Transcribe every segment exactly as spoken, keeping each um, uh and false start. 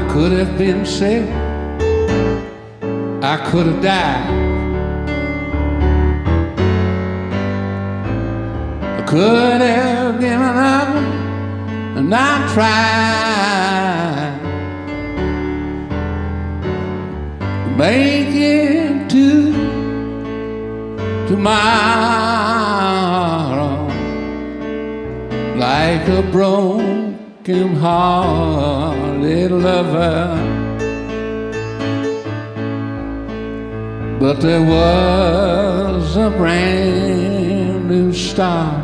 could have been sick, I could have died, I could have given up and not tried to make it to tomorrow like a broken-hearted lover. But there was a brand new start.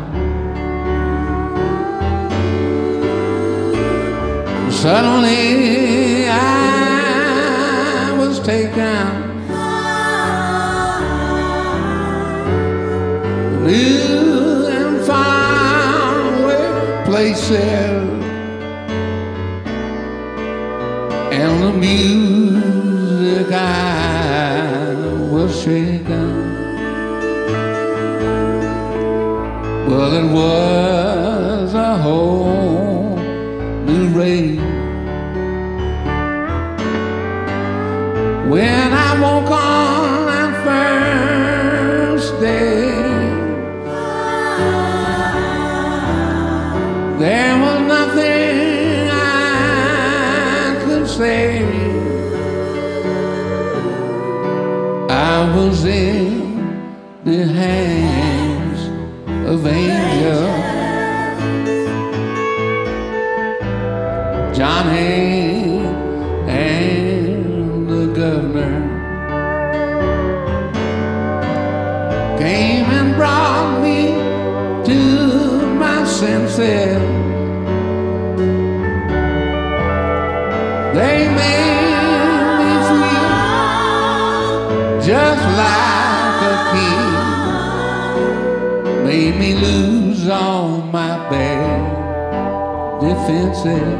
Suddenly I was taken new and faraway places, and the music I was shaken. Well, it was a whole new race. When I woke on that first day, there was nothing I could say. I was in the hands of angels. Johnny and the governor came and brought me to my senses. They made me feel just like a king, made me lose all my bad defenses,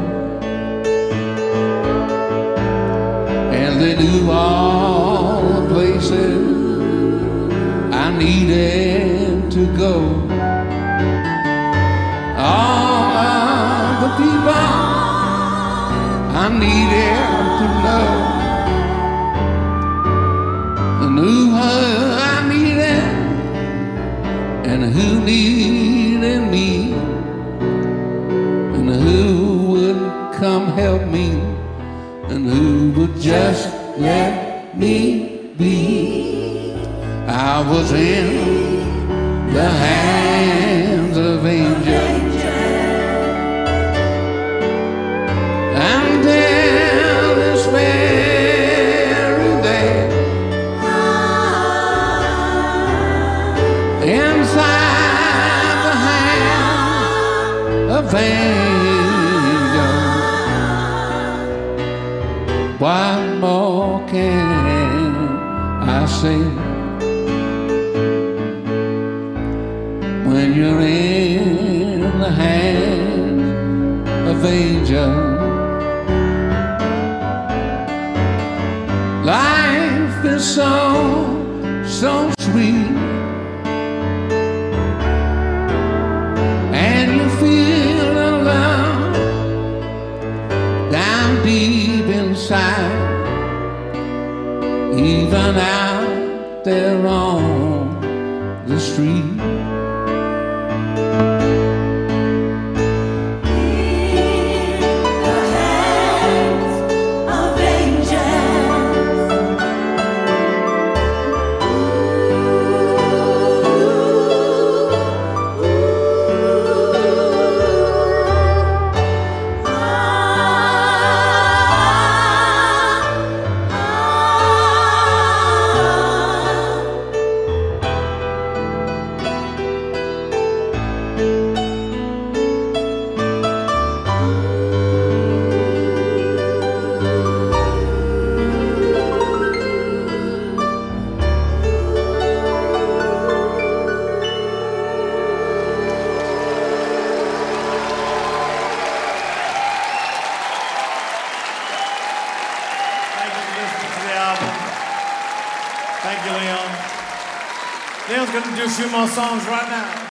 and they knew all the places I needed to go. All of the people I needed to know, and who I needed and who needed me, and who would come help me, and who would just let me be. I was in the hands of angels. Until this very day, inside the hand of angels. What more can I say when you're in the hands of angels? Life is so, so sweet, and you feel the love down deep inside, even out there on the street. Thank you, Leon. Leon's going to do a few more songs right now.